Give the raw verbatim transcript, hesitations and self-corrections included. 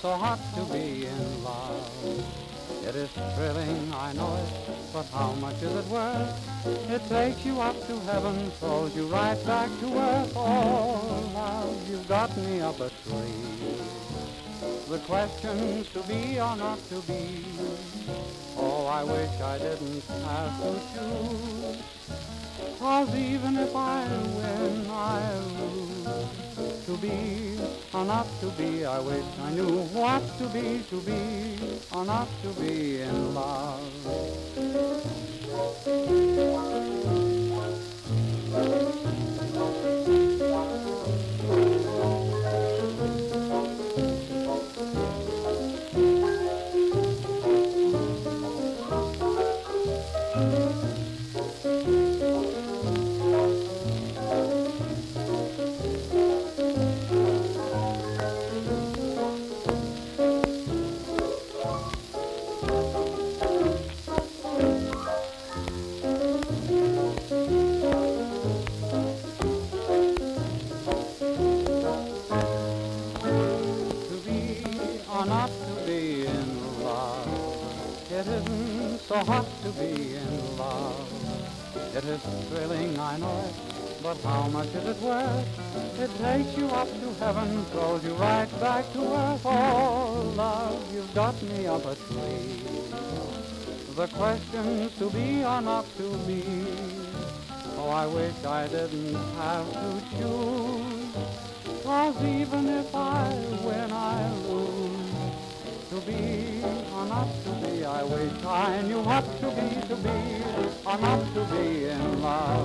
so hot to be in love. It is thrilling, I know it, but how much is it worth? It takes you up to heaven, throws you right back to earth. Oh, love, you've got me up a tree. The question's to be or not to be. Oh, I wish I didn't have to choose. 'Cause even if I win, I lose. To be or not to be, I wish I knew what to be, to be or not to be in love. Or not to be in love. It isn't so hot to be in love. It is thrilling, I know it, but how much is it worth? It takes you up to heaven, throws you right back to earth. Oh, love, you've got me up a tree. The question's to be or not to be. Oh, I wish I didn't have to choose. 'Cause even if I win, I lose. To be or not to be, I wish I knew what to be, to be or not to be in love.